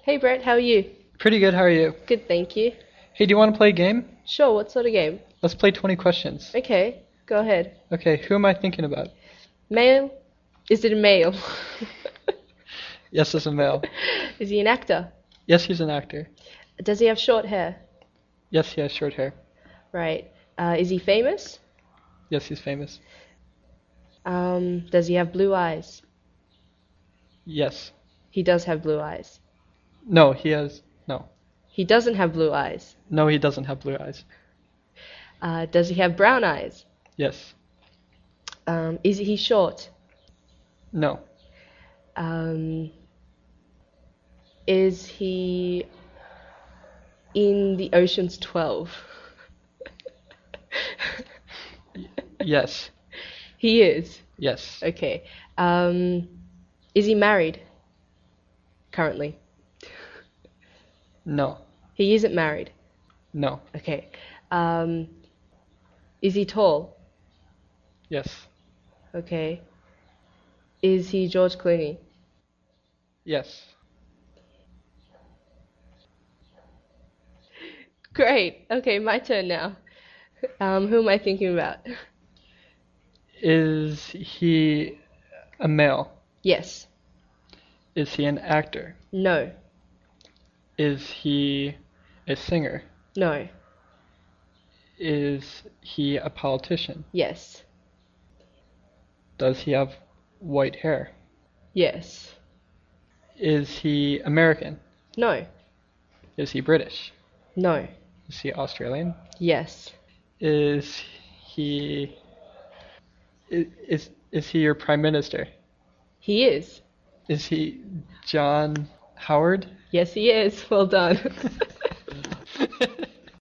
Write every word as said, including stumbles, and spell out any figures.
Hey Brett, how are you? Pretty good, how are you? Good, thank you. Hey, do you want to play a game? Sure, what sort of game? Let's play twenty questions. Okay, go ahead. Okay, who am I thinking about? Male? Is it a male? Yes, it's a male. Is he an actor? Yes, he's an actor. Does he have short hair? Yes, he has short hair. Right. Uh, is he famous? Yes, he's famous. Um, does he have blue eyes? Yes. He does have blue eyes. No, he has... No. He doesn't have blue eyes. No, he doesn't have blue eyes. Uh, does he have brown eyes? Yes. Um, is he short? No. Um, is he in the Ocean's twelve? Yes. He is. Yes. Okay. Um, is he married currently? No. He isn't married. No. Okay. Um, is he tall? Yes. Okay. Is he George Clooney? Yes. Great. Okay, my turn now. Um, who am I thinking about? Is he a male? Yes. Is he an actor? No. Is he a singer? No. Is he a politician? Yes. Does he have white hair? Yes. Is he American? No. Is he British? No. Is he Australian? Yes. Is he i- is is he your prime minister? He is. Is he John Howard? Yes, he is. Well done.